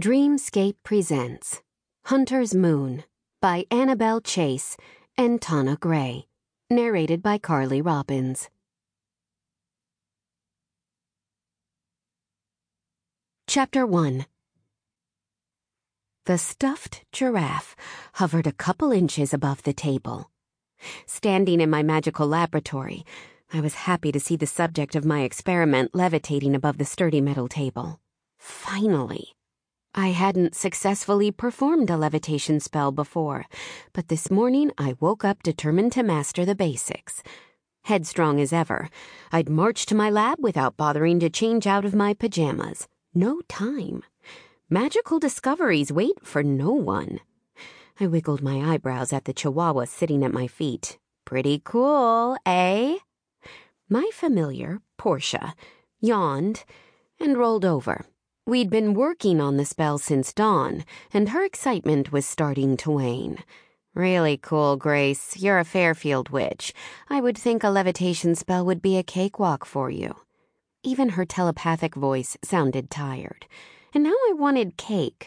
Dreamscape presents Hunter's Moon by Annabelle Chase and Tana Gray, narrated by Carly Robbins. Chapter 1. The stuffed giraffe hovered a couple inches above the table. Standing in my magical laboratory, I was happy to see the subject of my experiment levitating above the sturdy metal table. Finally. I hadn't successfully performed a levitation spell before, but this morning I woke up determined to master the basics. Headstrong as ever, I'd march to my lab without bothering to change out of my pajamas. No time. Magical discoveries wait for no one. I wiggled my eyebrows at the chihuahua sitting at my feet. Pretty cool, eh? My familiar, Portia, yawned and rolled over. We'd been working on the spell since dawn, and her excitement was starting to wane. Really cool, Grace. You're a Fairfield witch. I would think a levitation spell would be a cakewalk for you. Even her telepathic voice sounded tired. And now I wanted cake.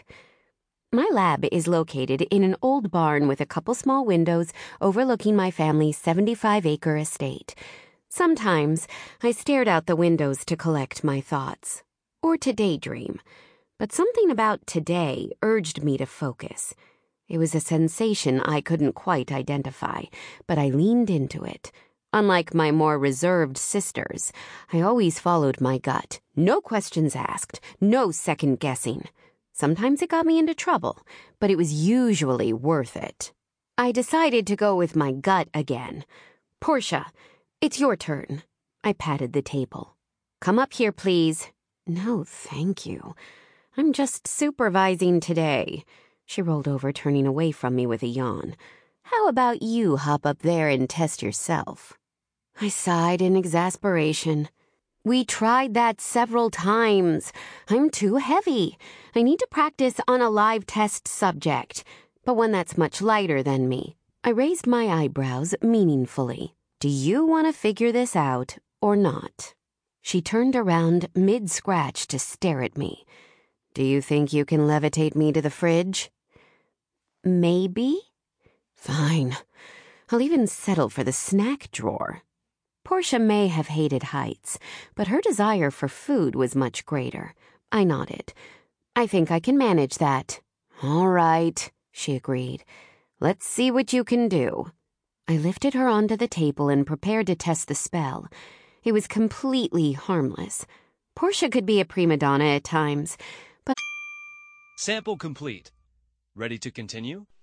My lab is located in an old barn with a couple small windows overlooking my family's 75-acre estate. Sometimes I stared out the windows to collect my thoughts. Or to daydream, but something about today urged me to focus. It was a sensation I couldn't quite identify, but I leaned into it. Unlike my more reserved sisters, I always followed my gut. No questions asked, no second guessing. Sometimes it got me into trouble, but it was usually worth it. I decided to go with my gut again. Portia, it's your turn. I patted the table. Come up here, please. No, thank you. I'm just supervising today. She rolled over, turning away from me with a yawn. How about you hop up there and test yourself? I sighed in exasperation. We tried that several times. I'm too heavy. I need to practice on a live test subject, but one that's much lighter than me. I raised my eyebrows meaningfully. Do you want to figure this out or not? She turned around mid-scratch to stare at me. Do you think you can levitate me to the fridge? Maybe? Fine. I'll even settle for the snack drawer. Portia may have hated heights, but her desire for food was much greater. I nodded. I think I can manage that. All right, she agreed. Let's see what you can do. I lifted her onto the table and prepared to test the spell. It was completely harmless. Portia could be a prima donna at times, but... Sample complete. Ready to continue?